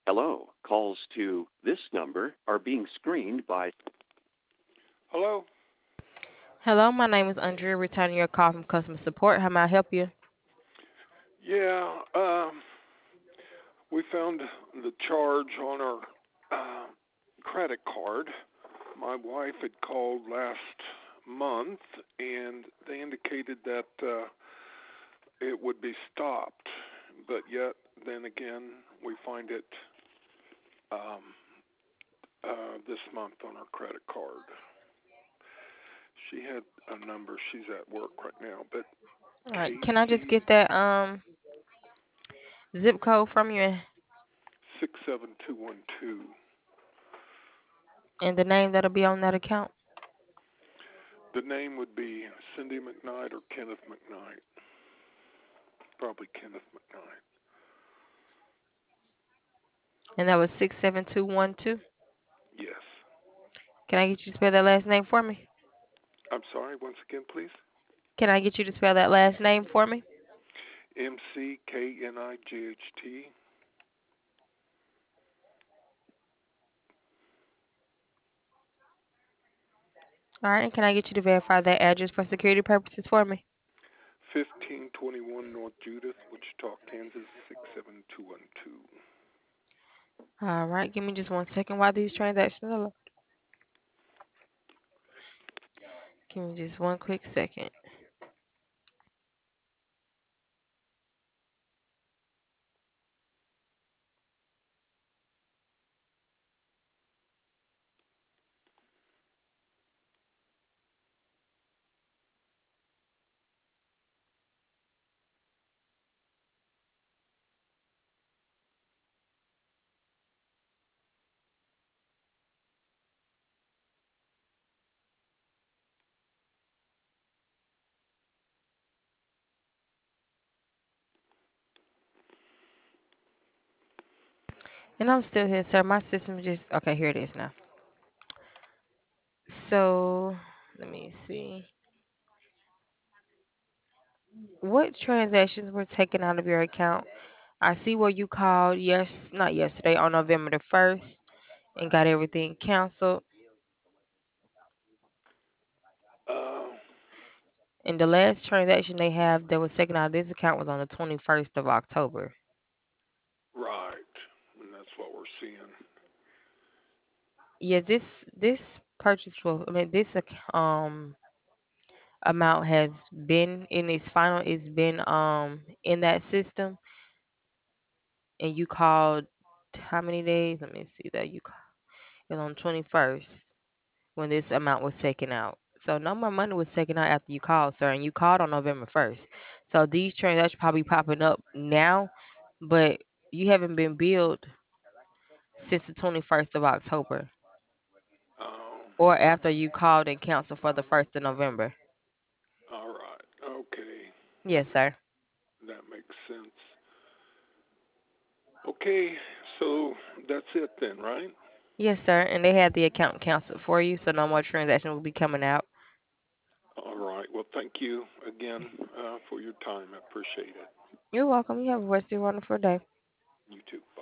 Hello. Calls to this number are being screened by. Hello. Hello, my name is Andrea, returning your call from customer support. How may I help you? Yeah, we found the charge on our uh, credit card. My wife had called last month, and they indicated that it would be stopped, but yet then again we find it um, this month on our credit card. She had a number. She's at work right now, but All right, can I just KC get that zip code from you 67212. and the name that'll be on that account? The name would be Cindy McKnight or Kenneth McKnight. Probably Kenneth McKnight. And that was 67212. Yes. Can I get you to spell that last name for me? I'm sorry, once again, please. Can I get you to spell that last name for me? McKnight. All right, and can I get you to verify that address for security purposes for me? 1521 North Judith, Wichita, Kansas 67212. All right, give me just 1 second while these transactions are loading. Give me just one quick second. And I'm still here, sir. My system just okay. Here it is now. So let me see. What transactions were taken out of your account? I see where you called not yesterday, on November the 1st and got everything canceled. Uh, And the last transaction they have that was taken out of this account was on the 21st of October. right. And that's what we're seeing. Yeah, this purchase will, I mean, amount has been in its final, it's been in that system, and you called how many days? Let me see that you called it was on 21st when this amount was taken out. So no more money was taken out after you called, sir, and you called on November 1st. So these transactions probably popping up now, but you haven't been billed since the 21st of October Oh, or after you called and canceled for the 1st of November. all right. Okay. Yes, sir. That makes sense. Okay, so that's it then, right? Yes, sir. And they had the account canceled for you, so no more transaction will be coming out. All right. Well, thank you again for your time. I appreciate it. You're welcome. You have a rest of your wonderful day. You too.